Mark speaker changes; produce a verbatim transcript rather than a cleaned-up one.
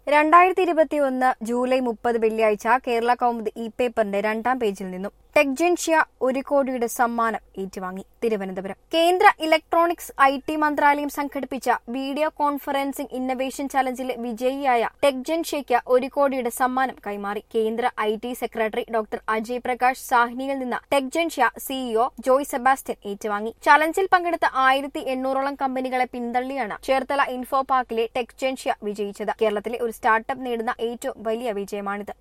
Speaker 1: രണ്ടായിരത്തി ഇരുപത്തി ഒന്ന് ജൂലൈ മുപ്പത് വെള്ളിയാഴ്ച കേരള കൗമുദി ഇ പേപ്പറിന്റെ രണ്ടാം പേജിൽ നിന്നും ടെക്ജൻഷ്യ ഒരു കോടിയുടെ സമ്മാനം ഏറ്റുവാങ്ങി. തിരുവനന്തപുരം കേന്ദ്ര ഇലക്ട്രോണിക്സ് ഐ ടി മന്ത്രാലയം സംഘടിപ്പിച്ച വീഡിയോ കോൺഫറൻസിംഗ് ഇന്നവേഷൻ ചലഞ്ചിലെ വിജയിയായ ടെക്ജൻഷ്യയ്ക്ക് ഒരു കോടിയുടെ സമ്മാനം കൈമാറി. കേന്ദ്ര I T secretary doctor Ajay Prakash സാഹ്നിയിൽ നിന്ന് ടെക്ജൻഷ്യ സിഇഒ ജോയ് സെബാസ്റ്റ്യൻ ഏറ്റുവാങ്ങി. ചലഞ്ചിൽ പങ്കെടുത്ത ആയിരത്തി എണ്ണൂറോളം കമ്പനികളെ പിന്തള്ളിയാണ് ചേർത്തല ഇൻഫോ പാർക്കിലെ ടെക്ജൻഷ്യ വിജയിച്ചത്. കേരളത്തിലെ ഒരു സ്റ്റാർട്ടപ്പ് നേടുന്ന ഏറ്റവും വലിയ വിജയമാണിത്.